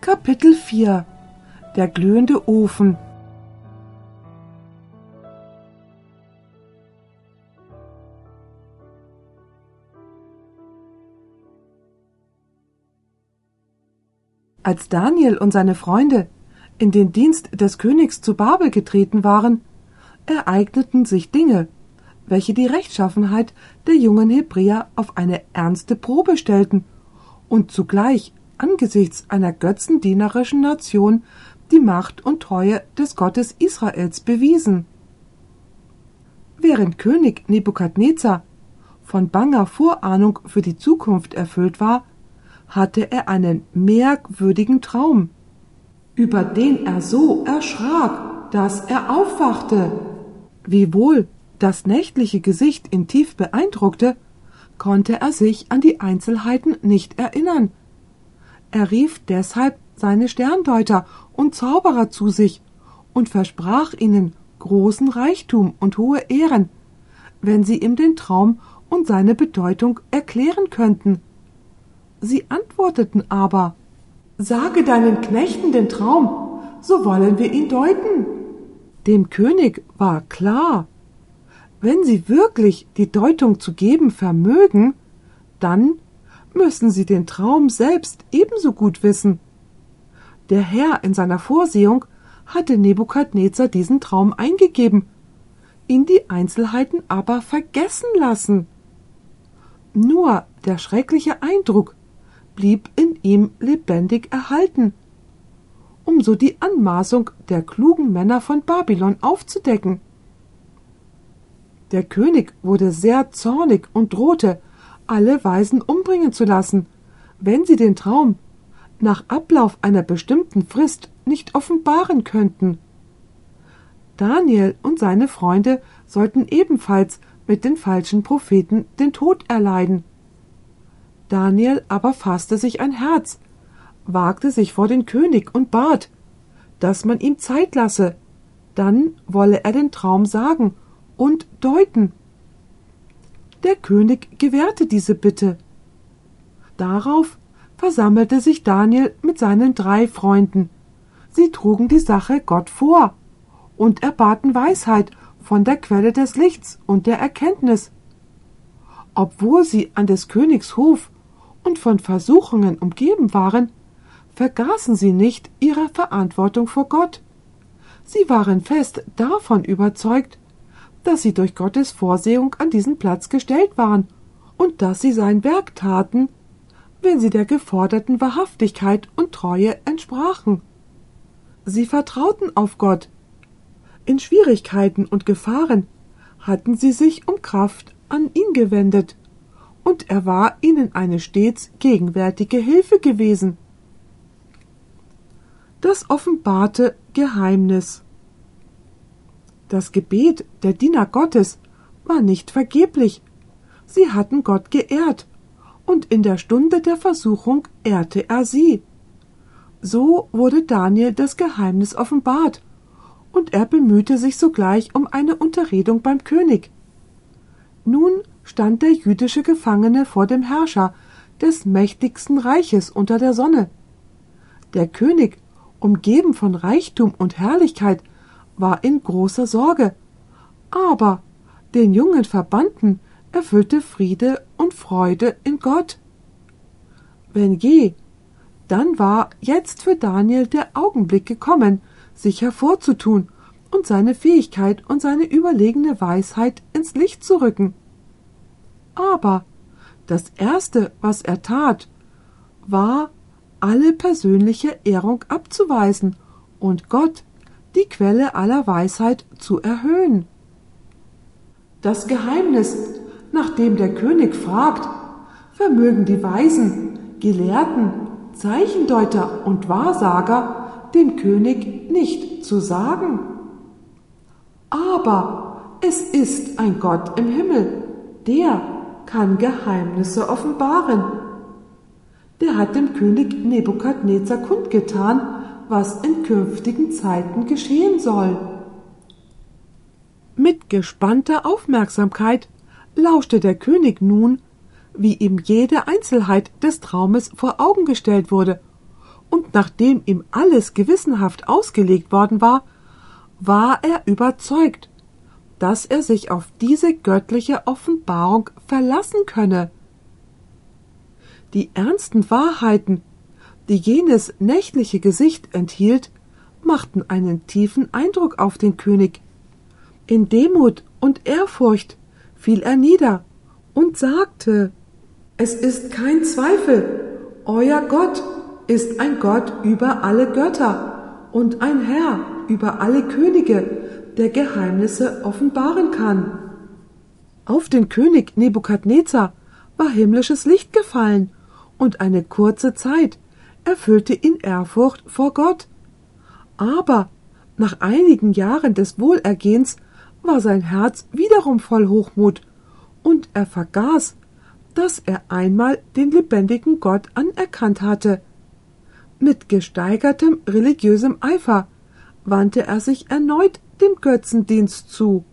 Kapitel 4 – Der glühende Ofen. Als Daniel und seine Freunde in den Dienst des Königs zu Babel getreten waren, ereigneten sich Dinge, welche die Rechtschaffenheit der jungen Hebräer auf eine ernste Probe stellten und zugleich angesichts einer götzendienerischen Nation die Macht und Treue des Gottes Israels bewiesen. Während König Nebukadnezar von banger Vorahnung für die Zukunft erfüllt war, hatte er einen merkwürdigen Traum, über den er so erschrak, dass er aufwachte. Wiewohl das nächtliche Gesicht ihn tief beeindruckte, konnte er sich an die Einzelheiten nicht erinnern. Er rief deshalb seine Sterndeuter und Zauberer zu sich und versprach ihnen großen Reichtum und hohe Ehren, wenn sie ihm den Traum und seine Bedeutung erklären könnten. Sie antworteten aber: »Sage deinen Knechten den Traum, so wollen wir ihn deuten.« Dem König war klar, wenn sie wirklich die Deutung zu geben vermögen, dann müssen sie den Traum selbst ebenso gut wissen. Der Herr in seiner Vorsehung hatte Nebukadnezar diesen Traum eingegeben, ihn die Einzelheiten aber vergessen lassen. Nur der schreckliche Eindruck blieb in ihm lebendig erhalten, um so die Anmaßung der klugen Männer von Babylon aufzudecken. Der König wurde sehr zornig und drohte, alle Weisen umbringen zu lassen, wenn sie den Traum nach Ablauf einer bestimmten Frist nicht offenbaren könnten. Daniel und seine Freunde sollten ebenfalls mit den falschen Propheten den Tod erleiden. Daniel aber fasste sich ein Herz, wagte sich vor den König und bat, dass man ihm Zeit lasse, dann wolle er den Traum sagen und deuten. Der König gewährte diese Bitte. Darauf versammelte sich Daniel mit seinen 3 Freunden. Sie trugen die Sache Gott vor und erbaten Weisheit von der Quelle des Lichts und der Erkenntnis. Obwohl sie an des Königs Hof und von Versuchungen umgeben waren, vergaßen sie nicht ihre Verantwortung vor Gott. Sie waren fest davon überzeugt, dass sie durch Gottes Vorsehung an diesen Platz gestellt waren und dass sie sein Werk taten, wenn sie der geforderten Wahrhaftigkeit und Treue entsprachen. Sie vertrauten auf Gott. In Schwierigkeiten und Gefahren hatten sie sich um Kraft an ihn gewendet, und er war ihnen eine stets gegenwärtige Hilfe gewesen. Das offenbarte Geheimnis. Das Gebet der Diener Gottes war nicht vergeblich. Sie hatten Gott geehrt, und in der Stunde der Versuchung ehrte er sie. So wurde Daniel das Geheimnis offenbart, und er bemühte sich sogleich um eine Unterredung beim König. Nun stand der jüdische Gefangene vor dem Herrscher des mächtigsten Reiches unter der Sonne. Der König, umgeben von Reichtum und Herrlichkeit, war in großer Sorge, aber den jungen Verbannten erfüllte Friede und Freude in Gott. Wenn je, dann war jetzt für Daniel der Augenblick gekommen, sich hervorzutun und seine Fähigkeit und seine überlegene Weisheit ins Licht zu rücken. Aber das Erste, was er tat, war, alle persönliche Ehrung abzuweisen und Gott, die Quelle aller Weisheit, zu erhöhen. Das Geheimnis, nach dem der König fragt, vermögen die Weisen, Gelehrten, Zeichendeuter und Wahrsager dem König nicht zu sagen. Aber es ist ein Gott im Himmel, der kann Geheimnisse offenbaren. Der hat dem König Nebukadnezar kundgetan, was in künftigen Zeiten geschehen soll. Mit gespannter Aufmerksamkeit lauschte der König nun, wie ihm jede Einzelheit des Traumes vor Augen gestellt wurde und nachdem ihm alles gewissenhaft ausgelegt worden war, war er überzeugt, dass er sich auf diese göttliche Offenbarung verlassen könne. Die ernsten Wahrheiten, die jenes nächtliche Gesicht enthielt, machten einen tiefen Eindruck auf den König. In Demut und Ehrfurcht fiel er nieder und sagte: Es ist kein Zweifel, euer Gott ist ein Gott über alle Götter und ein Herr über alle Könige, der Geheimnisse offenbaren kann. Auf den König Nebukadnezar war himmlisches Licht gefallen, und eine kurze Zeit erfüllte ihn Ehrfurcht vor Gott. Aber nach einigen Jahren des Wohlergehens war sein Herz wiederum voll Hochmut, und er vergaß, dass er einmal den lebendigen Gott anerkannt hatte. Mit gesteigertem religiösem Eifer wandte er sich erneut dem Götzendienst zu.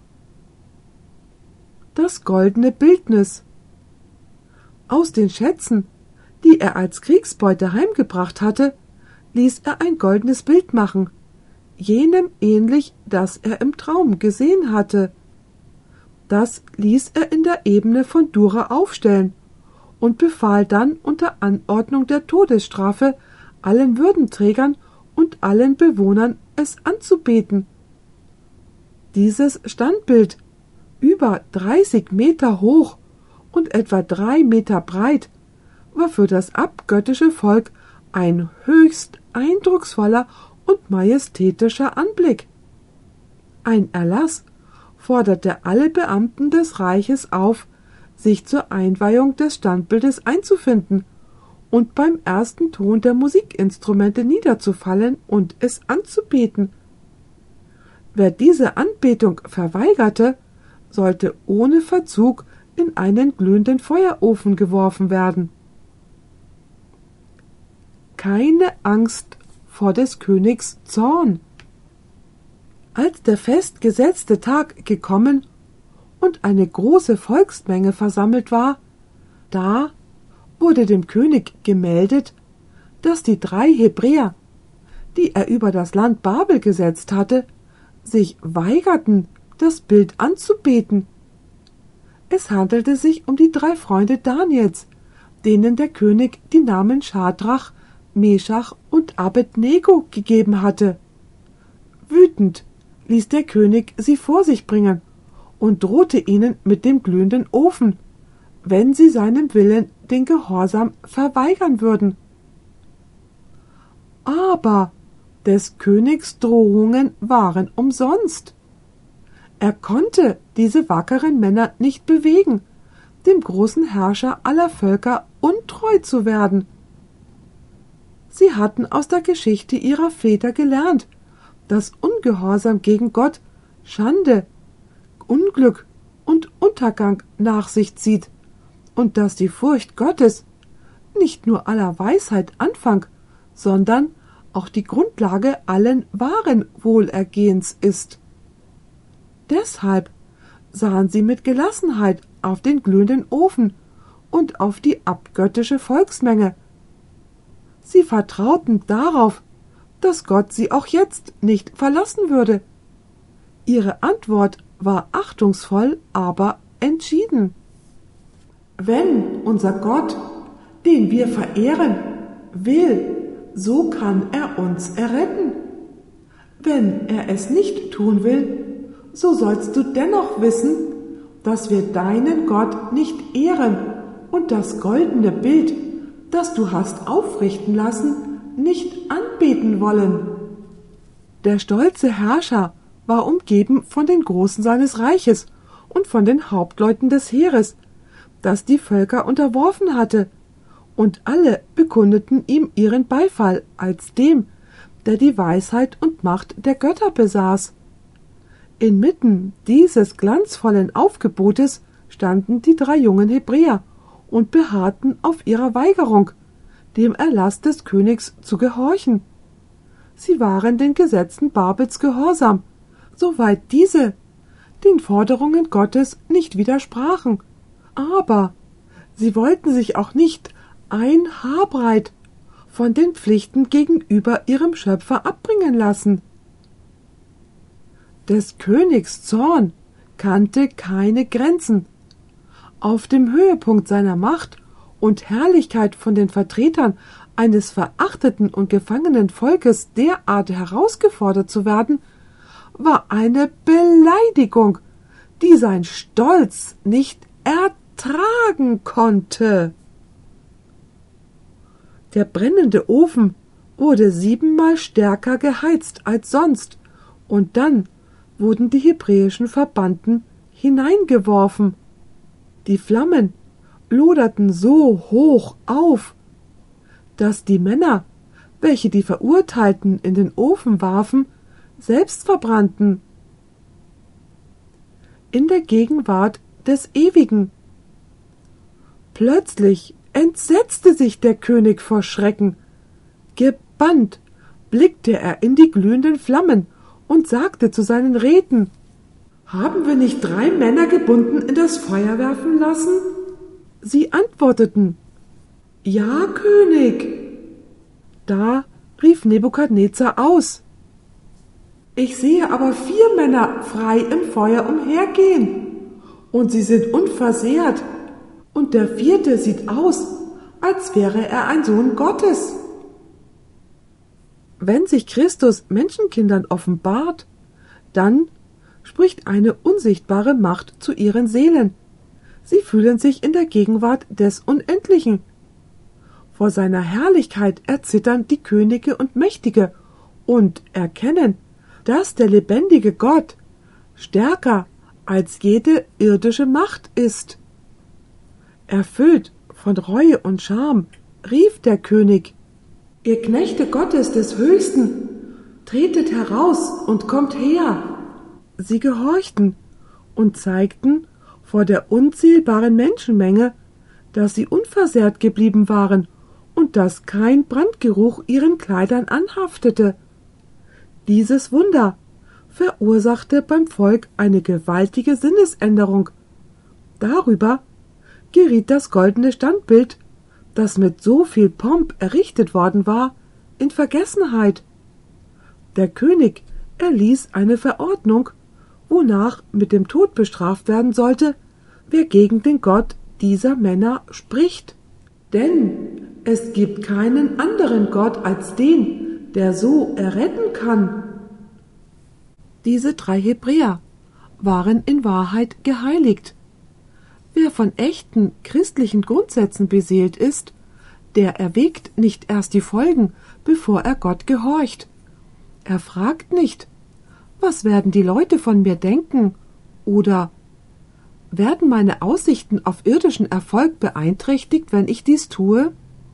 Das goldene Bildnis. Aus den Schätzen, die er als Kriegsbeute heimgebracht hatte, ließ er ein goldenes Bild machen, jenem ähnlich, das er im Traum gesehen hatte. Das ließ er in der Ebene von Dura aufstellen und befahl dann unter Anordnung der Todesstrafe allen Würdenträgern und allen Bewohnern, es anzubeten. Dieses Standbild, über 30 Meter hoch und etwa 3 Meter breit, war für das abgöttische Volk ein höchst eindrucksvoller und majestätischer Anblick. Ein Erlass forderte alle Beamten des Reiches auf, sich zur Einweihung des Standbildes einzufinden und beim ersten Ton der Musikinstrumente niederzufallen und es anzubeten. Wer diese Anbetung verweigerte, sollte ohne Verzug in einen glühenden Feuerofen geworfen werden. Keine Angst vor des Königs Zorn. Als der festgesetzte Tag gekommen und eine große Volksmenge versammelt war, da wurde dem König gemeldet, dass die 3 Hebräer, die er über das Land Babel gesetzt hatte, sich weigerten, das Bild anzubeten. Es handelte sich um die 3 Freunde Daniels, denen der König die Namen Schadrach, Meschach und Abednego gegeben hatte. Wütend ließ der König sie vor sich bringen und drohte ihnen mit dem glühenden Ofen, wenn sie seinem Willen den Gehorsam verweigern würden. Aber des Königs Drohungen waren umsonst. Er konnte diese wackeren Männer nicht bewegen, dem großen Herrscher aller Völker untreu zu werden. Sie hatten aus der Geschichte ihrer Väter gelernt, dass Ungehorsam gegen Gott Schande, Unglück und Untergang nach sich zieht und dass die Furcht Gottes nicht nur aller Weisheit Anfang, sondern auch die Grundlage allen wahren Wohlergehens ist. Deshalb sahen sie mit Gelassenheit auf den glühenden Ofen und auf die abgöttische Volksmenge. Sie vertrauten darauf, dass Gott sie auch jetzt nicht verlassen würde. Ihre Antwort war achtungsvoll, aber entschieden. Wenn unser Gott, den wir verehren, will, so kann er uns erretten. Wenn er es nicht tun will, so sollst du dennoch wissen, dass wir deinen Gott nicht ehren und das goldene Bild, das du hast aufrichten lassen, nicht anbeten wollen. Der stolze Herrscher war umgeben von den Großen seines Reiches und von den Hauptleuten des Heeres, das die Völker unterworfen hatte, und alle bekundeten ihm ihren Beifall als dem, der die Weisheit und Macht der Götter besaß. Inmitten dieses glanzvollen Aufgebotes standen die 3 jungen Hebräer und beharrten auf ihrer Weigerung, dem Erlass des Königs zu gehorchen. Sie waren den Gesetzen Babels gehorsam, soweit diese den Forderungen Gottes nicht widersprachen, aber sie wollten sich auch nicht ein Haar breit von den Pflichten gegenüber ihrem Schöpfer abbringen lassen. Des Königs Zorn kannte keine Grenzen. Auf dem Höhepunkt seiner Macht und Herrlichkeit von den Vertretern eines verachteten und gefangenen Volkes derart herausgefordert zu werden, war eine Beleidigung, die sein Stolz nicht ertragen konnte. Der brennende Ofen wurde 7-mal stärker geheizt als sonst, und dann wurden die hebräischen Verbannten hineingeworfen. Die Flammen loderten so hoch auf, dass die Männer, welche die Verurteilten in den Ofen warfen, selbst verbrannten. In der Gegenwart des Ewigen. Plötzlich entsetzte sich der König vor Schrecken. Gebannt blickte er in die glühenden Flammen und sagte zu seinen Räten: »Haben wir nicht 3 Männer gebunden in das Feuer werfen lassen?« Sie antworteten: »Ja, König.« Da rief Nebukadnezar aus: »Ich sehe aber 4 Männer frei im Feuer umhergehen, und sie sind unversehrt, und der 4. sieht aus, als wäre er ein Sohn Gottes.« Wenn sich Christus Menschenkindern offenbart, dann spricht eine unsichtbare Macht zu ihren Seelen. Sie fühlen sich in der Gegenwart des Unendlichen. Vor seiner Herrlichkeit erzittern die Könige und Mächtige und erkennen, dass der lebendige Gott stärker als jede irdische Macht ist. Erfüllt von Reue und Scham rief der König: »Ihr Knechte Gottes des Höchsten, tretet heraus und kommt her!« Sie gehorchten und zeigten vor der unzählbaren Menschenmenge, dass sie unversehrt geblieben waren und dass kein Brandgeruch ihren Kleidern anhaftete. Dieses Wunder verursachte beim Volk eine gewaltige Sinnesänderung. Darüber geriet das goldene Standbild, das mit so viel Pomp errichtet worden war, in Vergessenheit. Der König erließ eine Verordnung, wonach mit dem Tod bestraft werden sollte, wer gegen den Gott dieser Männer spricht. Denn es gibt keinen anderen Gott als den, der so erretten kann. Diese 3 Hebräer waren in Wahrheit geheiligt. Wer von echten christlichen Grundsätzen beseelt ist, der erwägt nicht erst die Folgen, bevor er Gott gehorcht. Er fragt nicht: Was werden die Leute von mir denken? Oder: Werden meine Aussichten auf irdischen Erfolg beeinträchtigt, wenn ich dies tue?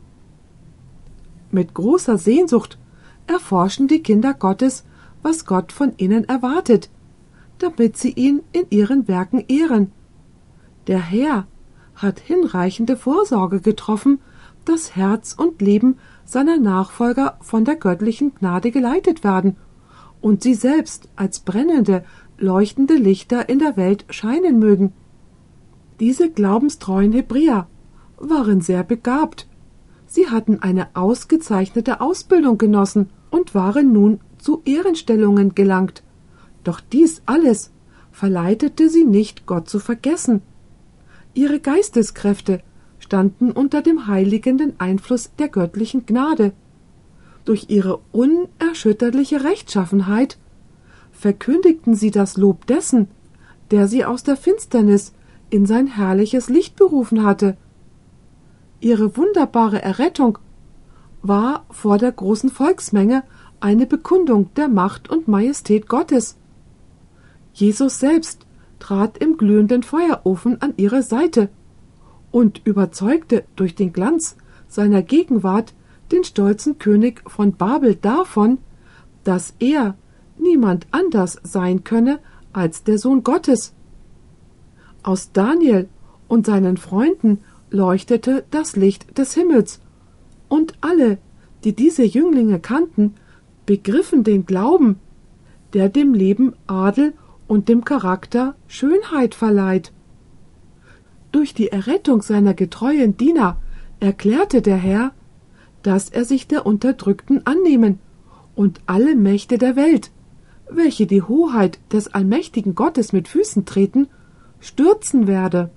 Mit großer Sehnsucht erforschen die Kinder Gottes, was Gott von ihnen erwartet, damit sie ihn in ihren Werken ehren. Der Herr hat hinreichende Vorsorge getroffen, dass Herz und Leben seiner Nachfolger von der göttlichen Gnade geleitet werden und sie selbst als brennende, leuchtende Lichter in der Welt scheinen mögen. Diese glaubenstreuen Hebräer waren sehr begabt. Sie hatten eine ausgezeichnete Ausbildung genossen und waren nun zu Ehrenstellungen gelangt. Doch dies alles verleitete sie nicht, Gott zu vergessen. Ihre Geisteskräfte standen unter dem heiligenden Einfluss der göttlichen Gnade. Durch ihre unerschütterliche Rechtschaffenheit verkündigten sie das Lob dessen, der sie aus der Finsternis in sein herrliches Licht berufen hatte. Ihre wunderbare Errettung war vor der großen Volksmenge eine Bekundung der Macht und Majestät Gottes. Jesus selbst trat im glühenden Feuerofen an ihre Seite und überzeugte durch den Glanz seiner Gegenwart den stolzen König von Babel davon, dass er niemand anders sein könne als der Sohn Gottes. Aus Daniel und seinen Freunden leuchtete das Licht des Himmels, und alle, die diese Jünglinge kannten, begriffen den Glauben, der dem Leben Adel und dem Charakter Schönheit verleiht. Durch die Errettung seiner getreuen Diener erklärte der Herr, dass er sich der Unterdrückten annehmen und alle Mächte der Welt, welche die Hoheit des allmächtigen Gottes mit Füßen treten, stürzen werde.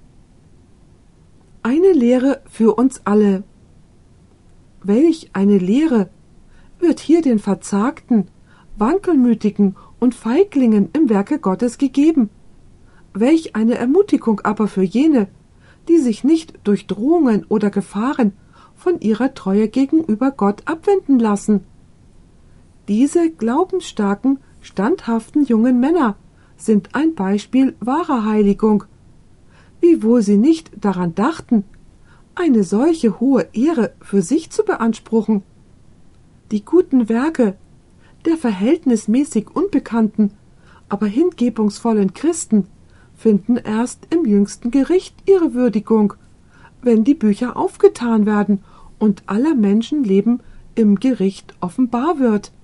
Eine Lehre für uns alle. Welch eine Lehre wird hier den Verzagten, Wankelmütigen und Feiglingen im Werke Gottes gegeben. Welch eine Ermutigung aber für jene, die sich nicht durch Drohungen oder Gefahren von ihrer Treue gegenüber Gott abwenden lassen. Diese glaubensstarken, standhaften jungen Männer sind ein Beispiel wahrer Heiligung, wiewohl sie nicht daran dachten, eine solche hohe Ehre für sich zu beanspruchen. Die guten Werke der verhältnismäßig unbekannten, aber hingebungsvollen Christen finden erst im jüngsten Gericht ihre Würdigung, wenn die Bücher aufgetan werden und aller Menschenleben im Gericht offenbar wird.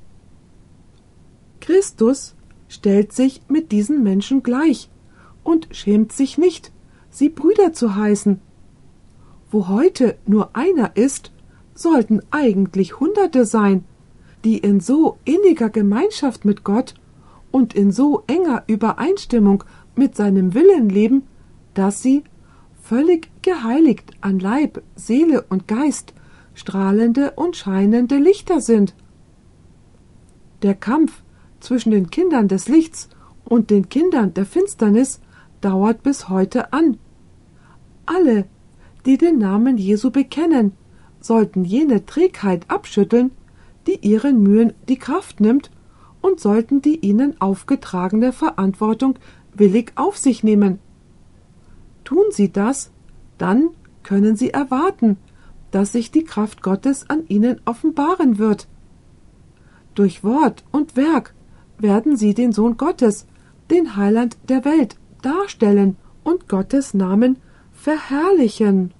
Christus stellt sich mit diesen Menschen gleich und schämt sich nicht, sie Brüder zu heißen. Wo heute nur einer ist, sollten eigentlich Hunderte sein, die in so inniger Gemeinschaft mit Gott und in so enger Übereinstimmung mit seinem Willen leben, dass sie, völlig geheiligt an Leib, Seele und Geist, strahlende und scheinende Lichter sind. Der Kampf zwischen den Kindern des Lichts und den Kindern der Finsternis dauert bis heute an. Alle, die den Namen Jesu bekennen, sollten jene Trägheit abschütteln, die ihren Mühen die Kraft nimmt, und sollten die ihnen aufgetragene Verantwortung willig auf sich nehmen. Tun sie das, dann können sie erwarten, dass sich die Kraft Gottes an ihnen offenbaren wird. Durch Wort und Werk werden sie den Sohn Gottes, den Heiland der Welt, darstellen und Gottes Namen verherrlichen.